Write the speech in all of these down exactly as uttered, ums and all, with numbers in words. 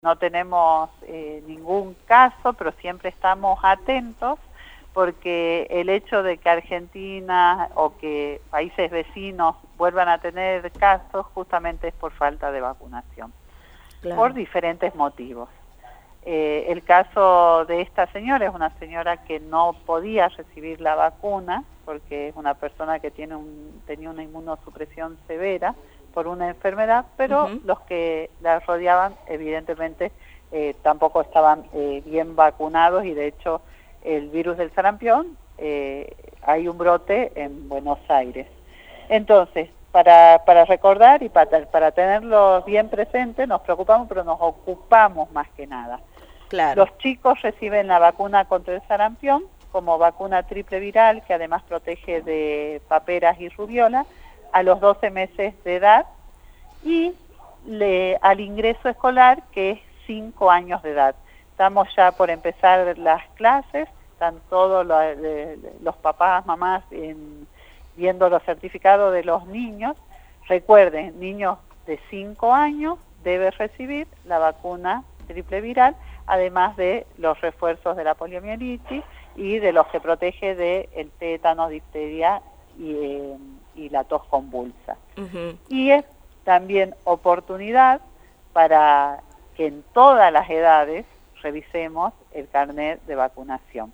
No tenemos eh, ningún caso, pero siempre estamos atentos porque el hecho de que Argentina o que países vecinos vuelvan a tener casos justamente es por falta de vacunación, claro, por diferentes motivos. Eh, el caso de esta señora es una señora que no podía recibir la vacuna porque es una persona que tiene un, tenía una inmunosupresión severa por una enfermedad, pero uh-huh. los que la rodeaban evidentemente eh, tampoco estaban eh, bien vacunados y de hecho el virus del sarampión, eh, hay un brote en Buenos Aires. Entonces, para, para recordar y para, para tenerlo bien presente, nos preocupamos, pero nos ocupamos más que nada. Claro. Los chicos reciben la vacuna contra el sarampión como vacuna triple viral, que además protege de paperas y rubiola, a los doce meses de edad, y le, al ingreso escolar, que es cinco años de edad. Estamos ya por empezar las clases, están todos los, los papás, mamás en, viendo los certificados de los niños. Recuerden, niños de cinco años deben recibir la vacuna triple viral, además de los refuerzos de la poliomielitis y de los que protege del tétano, difteria y, eh, y la tos convulsa. Uh-huh. Y es también oportunidad para que en todas las edades revisemos el carnet de vacunación.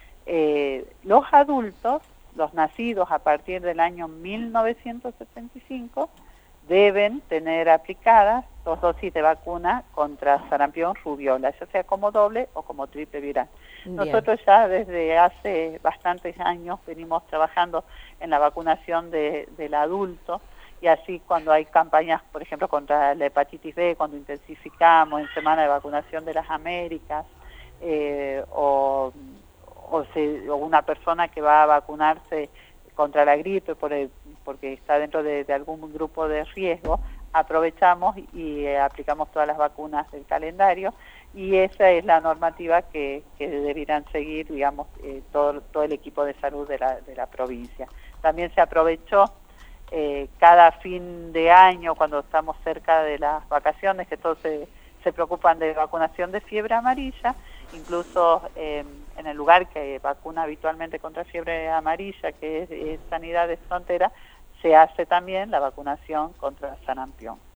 Eh, los adultos, los nacidos a partir del año mil novecientos setenta y cinco, deben tener aplicadas dos dosis de vacuna contra sarampión, rubiola, ya sea como doble o como triple viral. Bien. Nosotros ya desde hace bastantes años venimos trabajando en la vacunación de, del adulto, y así cuando hay campañas, por ejemplo, contra la hepatitis B, cuando intensificamos en Semana de Vacunación de las Américas, eh, o, o, se, o una persona que va a vacunarse contra la gripe por el, porque está dentro de, de algún grupo de riesgo, aprovechamos y eh, aplicamos todas las vacunas del calendario, y esa es la normativa que, que deberán seguir, digamos, eh, todo, todo el equipo de salud de la, de la provincia. También se aprovechó eh, cada fin de año, cuando estamos cerca de las vacaciones, que todos se, se preocupan de vacunación de fiebre amarilla, incluso eh, en el lugar que vacuna habitualmente contra fiebre amarilla, que es, es Sanidad de Frontera, se hace también la vacunación contra sarampión.